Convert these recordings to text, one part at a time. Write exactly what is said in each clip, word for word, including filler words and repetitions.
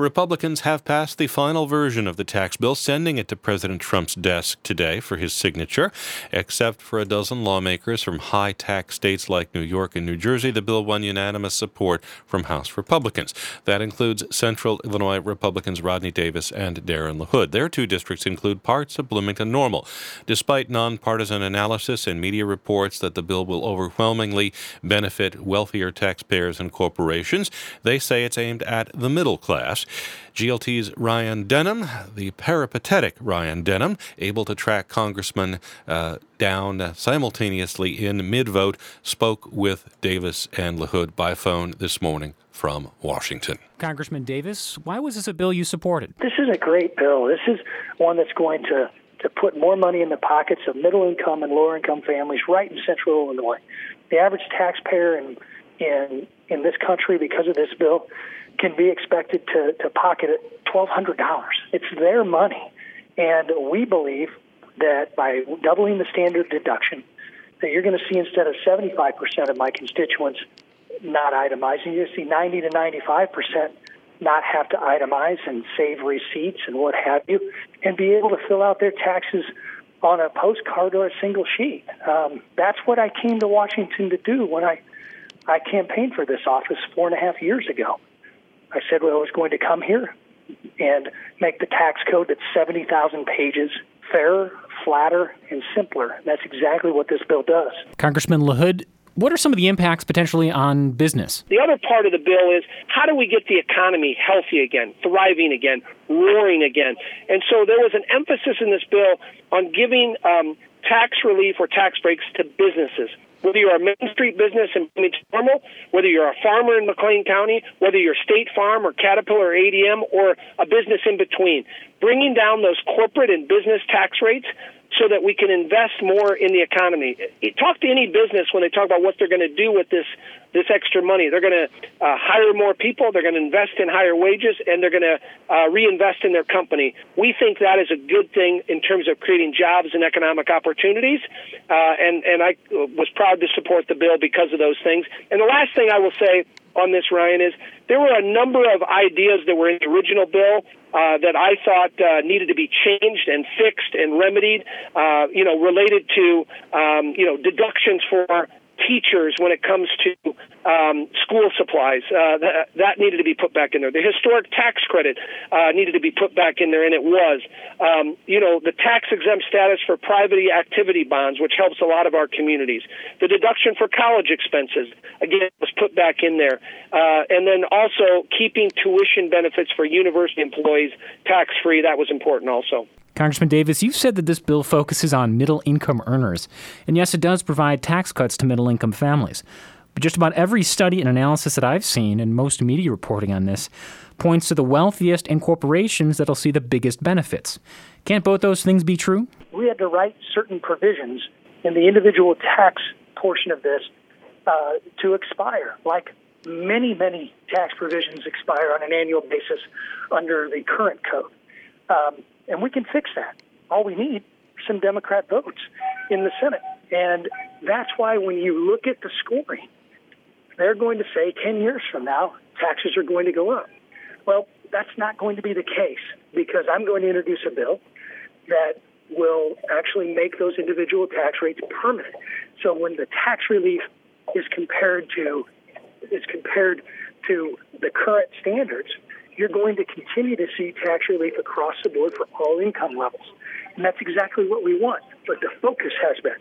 Republicans have passed the final version of the tax bill, sending it to President Trump's desk today for his signature. Except for a dozen lawmakers from high-tax states like New York and New Jersey, the bill won unanimous support from House Republicans. That includes Central Illinois Republicans Rodney Davis and Darren LaHood. Their two districts include parts of Bloomington-Normal. Despite nonpartisan analysis and media reports that the bill will overwhelmingly benefit wealthier taxpayers and corporations, they say it's aimed at the middle class. G L T's Ryan Denham, the peripatetic Ryan Denham, able to track Congressman uh, down simultaneously in mid-vote, spoke with Davis and LaHood by phone this morning from Washington. Congressman Davis, why was this a bill you supported? This is a great bill. This is one that's going to, to put more money in the pockets of middle-income and lower-income families right in central Illinois. The average taxpayer in in in this country, because of this bill, can be expected to, to pocket twelve hundred dollars. It's their money. And we believe that by doubling the standard deduction, that you're going to see, instead of seventy-five percent of my constituents not itemizing, you're going to see ninety to ninety-five percent not have to itemize and save receipts and what have you, and be able to fill out their taxes on a postcard or a single sheet. Um, that's what I came to Washington to do when I, I campaigned for this office four and a half years ago. I said, well, I was going to come here and make the tax code that's seventy thousand pages fairer, flatter, and simpler. That's exactly what this bill does. Congressman LaHood, what are some of the impacts potentially on business? The other part of the bill is, how do we get the economy healthy again, thriving again, roaring again? And so there was an emphasis in this bill on giving um, tax relief or tax breaks to businesses. Whether you're a Main Street business in Bloomington-Normal, whether you're a farmer in McLean County, whether you're State Farm or Caterpillar or A D M or a business in between, bringing down those corporate and business tax rates so that we can invest more in the economy. Talk to any business when they talk about what they're going to do with this this extra money. They're going to uh, hire more people, they're going to invest in higher wages, and they're going to uh, reinvest in their company. We think that is a good thing in terms of creating jobs and economic opportunities, uh, and, and I was proud to support the bill because of those things. And the last thing I will say on this, Ryan, is there were a number of ideas that were in the original bill uh, that I thought uh, needed to be changed and fixed and remedied, uh, you know, related to, um, you know, deductions for teachers when it comes to um, school supplies. Uh, that, that needed to be put back in there. The historic tax credit uh, needed to be put back in there, and it was. Um, you know, the tax-exempt status for private activity bonds, which helps a lot of our communities. The deduction for college expenses, again, was put back in there. Uh, and then also keeping tuition benefits for university employees tax-free. That was important also. Congressman Davis, you've said that this bill focuses on middle-income earners. And yes, it does provide tax cuts to middle-income families. But just about every study and analysis that I've seen, and most media reporting on this, points to the wealthiest and corporations that'll see the biggest benefits. Can't both those things be true? We had to write certain provisions in the individual tax portion of this uh, to expire, like many, many tax provisions expire on an annual basis under the current code. Um, And we can fix that. All we need are some Democrat votes in the Senate. And that's why when you look at the scoring, they're going to say ten years from now, taxes are going to go up. Well, that's not going to be the case, because I'm going to introduce a bill that will actually make those individual tax rates permanent. So when the tax relief is compared to is compared to the current standards, you're going to continue to see tax relief across the board for all income levels. And that's exactly what we want. But the focus has been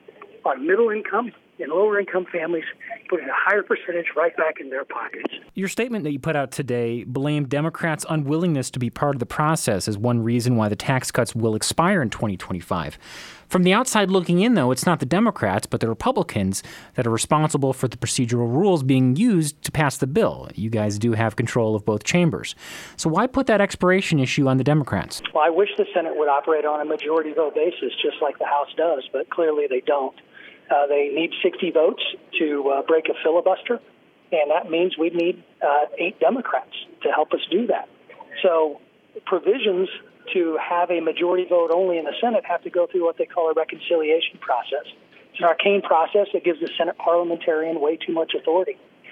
on middle income and lower income families, putting a higher percentage right back in their pockets. Your statement that you put out today blamed Democrats' unwillingness to be part of the process as one reason why the tax cuts will expire in twenty twenty-five. From the outside looking in, though, it's not the Democrats, but the Republicans that are responsible for the procedural rules being used to pass the bill. You guys do have control of both chambers. So why put that expiration issue on the Democrats? Well, I wish the Senate would operate on a majority vote basis, just like the House does, but clearly they don't. Uh, they need sixty votes to uh, break a filibuster, and that means we need uh, eight Democrats to help us do that. So provisions to have a majority vote only in the Senate have to go through what they call a reconciliation process. It's an arcane process that gives the Senate parliamentarian way too much authority.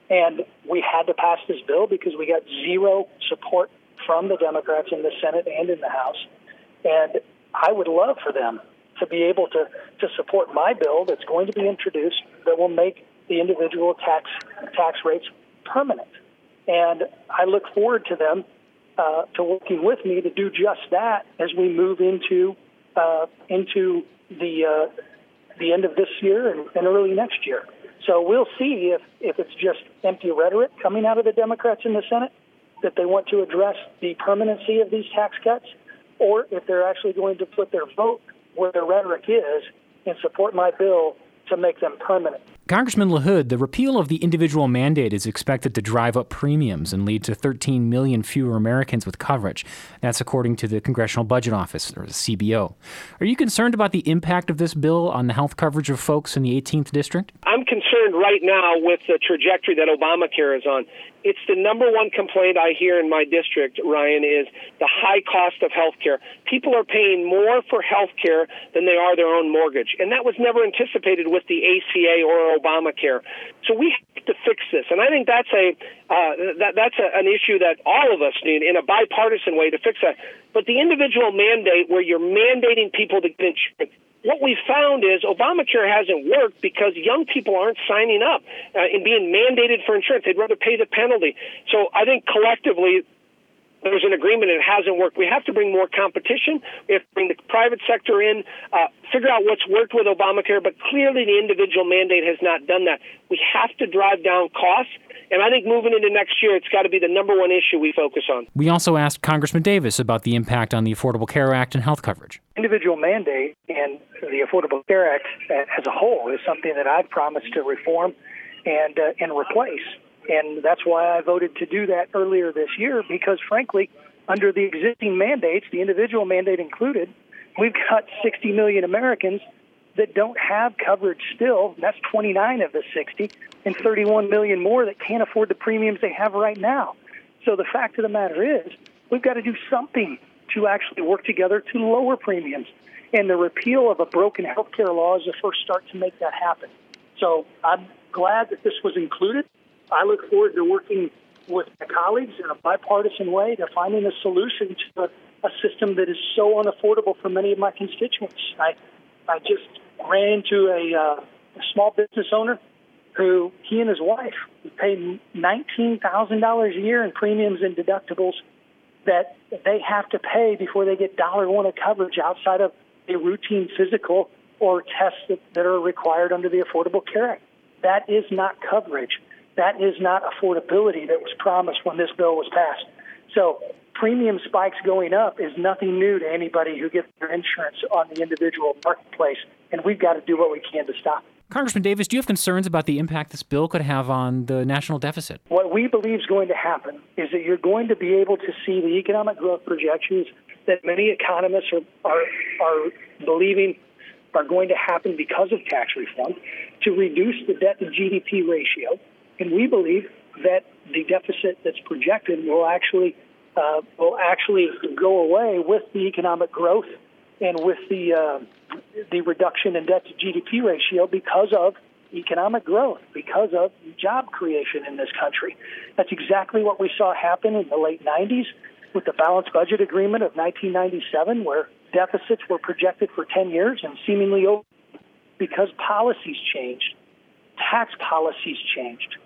And we had to pass this bill because we got zero support from the Democrats in the Senate and in the House. And I would love for them to be able to, to support my bill that's going to be introduced that will make the individual tax tax rates permanent. And I look forward to them uh, to working with me to do just that as we move into uh, into the uh, the end of this year and, and early next year. So we'll see if, if it's just empty rhetoric coming out of the Democrats in the Senate, that they want to address the permanency of these tax cuts, or if they're actually going to put their vote where their rhetoric is and support my bill to make them permanent. Congressman LaHood, the repeal of the individual mandate is expected to drive up premiums and lead to thirteen million fewer Americans with coverage. That's according to the Congressional Budget Office, or the C B O. Are you concerned about the impact of this bill on the health coverage of folks in the eighteenth District? I'm concerned right now with the trajectory that Obamacare is on. It's the number one complaint I hear in my district, Ryan, is the high cost of health care. People are paying more for health care than they are their own mortgage. And that was never anticipated with the A C A or Obamacare. So we have to fix this. And I think that's a uh, that, that's a, an issue that all of us need in a bipartisan way to fix that. But the individual mandate where you're mandating people to get insurance, what we've found is Obamacare hasn't worked because young people aren't signing up uh, and being mandated for insurance. They'd rather pay the penalty. So I think collectively there's an agreement and it hasn't worked. We have to bring more competition. We have to bring the private sector in, uh, figure out what's worked with Obamacare, but clearly the individual mandate has not done that. We have to drive down costs. And I think moving into next year, it's got to be the number one issue we focus on. We also asked Congressman Davis about the impact on the Affordable Care Act and health coverage. Individual mandate and the Affordable Care Act as a whole is something that I've promised to reform and uh, and replace. And that's why I voted to do that earlier this year, because, frankly, under the existing mandates, the individual mandate included, we've got sixty million Americans that don't have coverage still. That's twenty-nine of the sixty, and thirty-one million more that can't afford the premiums they have right now. So the fact of the matter is, we've got to do something to actually work together to lower premiums. And the repeal of a broken health care law is the first start to make that happen. So I'm glad that this was included. I look forward to working with my colleagues in a bipartisan way to finding a solution to a, a system that is so unaffordable for many of my constituents. I I just ran into a, uh, a small business owner who, he and his wife, pay nineteen thousand dollars a year in premiums and deductibles that they have to pay before they get dollar one of coverage outside of a routine physical or tests that, that are required under the Affordable Care Act. That is not coverage. That is not affordability that was promised when this bill was passed. So premium spikes going up is nothing new to anybody who gets their insurance on the individual marketplace, and we've got to do what we can to stop it. Congressman Davis, do you have concerns about the impact this bill could have on the national deficit? What we believe is going to happen is that you're going to be able to see the economic growth projections that many economists are, are, are believing are going to happen because of tax reform to reduce the debt to G D P ratio. And we believe that the deficit that's projected will actually uh, will actually go away with the economic growth and with the uh, the reduction in debt to G D P ratio because of economic growth, because of job creation in this country. That's exactly what we saw happen in the late nineties with the Balanced Budget Agreement of nineteen ninety-seven, where deficits were projected for ten years and seemingly over because policies changed, tax policies changed.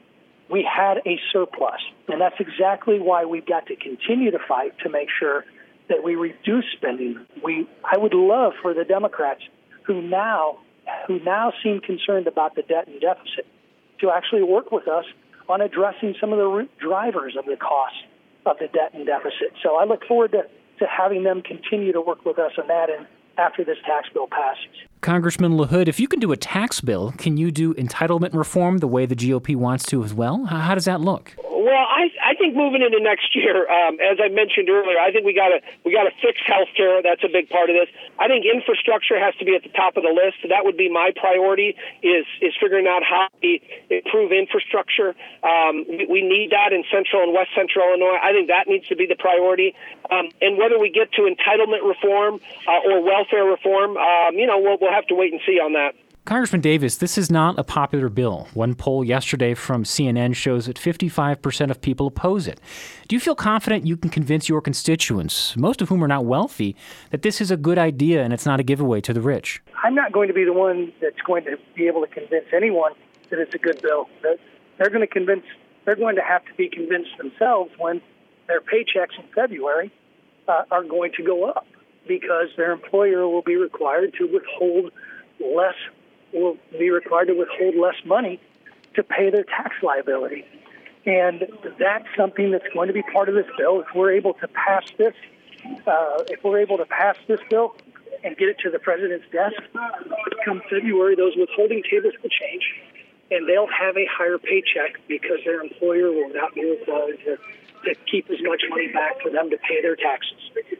We had a surplus, and that's exactly why we've got to continue to fight to make sure that we reduce spending. We, I would love for the Democrats who now, who now seem concerned about the debt and deficit to actually work with us on addressing some of the root drivers of the cost of the debt and deficit. So I look forward to, to having them continue to work with us on that and after this tax bill passes. Congressman LaHood, if you can do a tax bill, can you do entitlement reform the way the G O P wants to as well? How does that look? Well, I, I think moving into next year, um, as I mentioned earlier, I think we got to we got to fix healthcare. That's a big part of this. I think infrastructure has to be at the top of the list. That would be my priority. Is is figuring out how to improve infrastructure. Um, we, we need that in Central and West Central Illinois. I think that needs to be the priority. Um, and whether we get to entitlement reform uh, or welfare reform, um, you know, we'll, we'll have to wait and see on that. Congressman Davis, this is not a popular bill. One poll yesterday from C N N shows that fifty-five percent of people oppose it. Do you feel confident you can convince your constituents, most of whom are not wealthy, that this is a good idea and it's not a giveaway to the rich? I'm not going to be the one that's going to be able to convince anyone that it's a good bill. They're going to convince. They're going to have to be convinced themselves when their paychecks in February uh, are going to go up, because their employer will be required to withhold less. will be required to withhold less money to pay their tax liability. And that's something that's going to be part of this bill. If we're able to pass this, uh, if we're able to pass this bill and get it to the president's desk, come February, those withholding tables will change, and they'll have a higher paycheck because their employer will not be required to, to keep as much money back for them to pay their taxes.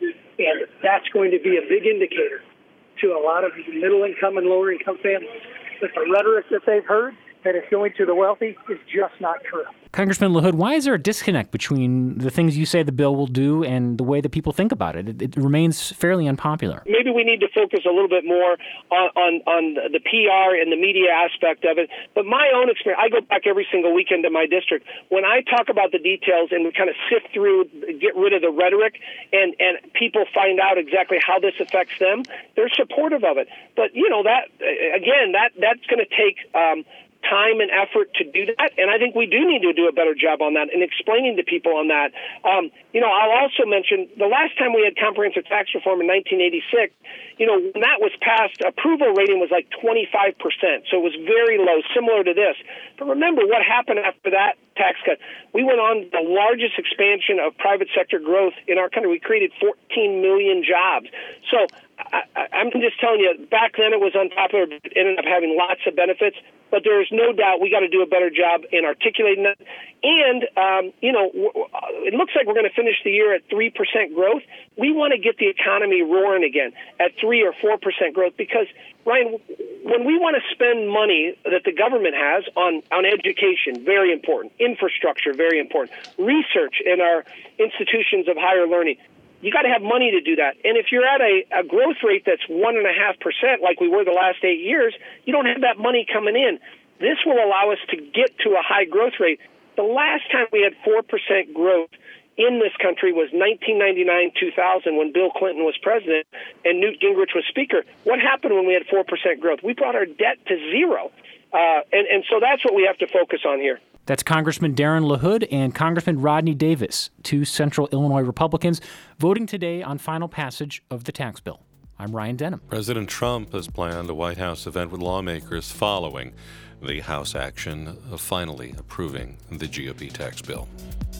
And that's going to be a big indicator to a lot of middle-income and lower-income families that the rhetoric that they've heard that is going to the wealthy is just not true. Congressman LaHood, why is there a disconnect between the things you say the bill will do and the way that people think about it? It, it remains fairly unpopular. Maybe we need to focus a little bit more on, on, on the P R and the media aspect of it. But my own experience, I go back every single weekend to my district. When I talk about the details and we kind of sift through, get rid of the rhetoric, and, and people find out exactly how this affects them, they're supportive of it. But, you know, that again, that that's going to take um, time and effort to do that, and I think we do need to do a better job on that and explaining to people on that. Um, you know, I'll also mention the last time we had comprehensive tax reform in nineteen eighty-six, you know, when that was passed, approval rating was like twenty-five percent, so it was very low, similar to this. But remember what happened after that tax cut. We went on the largest expansion of private sector growth in our country. We created fourteen million jobs. So I, I, I'm just telling you, back then it was unpopular. It ended up having lots of benefits. But there is no doubt we got to do a better job in articulating that. And, um, you know, it looks like we're going to finish the year at three percent growth. We want to get the economy roaring again at three or four percent growth because, Ryan, when we want to spend money that the government has on, on education, very important, infrastructure, very important, research in our institutions of higher learning, you got to have money to do that. And if you're at a, a growth rate that's one and a half percent, like we were the last eight years, you don't have that money coming in. This will allow us to get to a high growth rate. The last time we had four percent growth in this country was nineteen ninety-nine two thousand when Bill Clinton was president and Newt Gingrich was speaker. What happened when we had four percent growth? We brought our debt to zero. Uh, and, and so that's what we have to focus on here. That's Congressman Darren LaHood and Congressman Rodney Davis, two Central Illinois Republicans, voting today on final passage of the tax bill. I'm Ryan Denham. President Trump has planned a White House event with lawmakers following the House action of finally approving the G O P tax bill.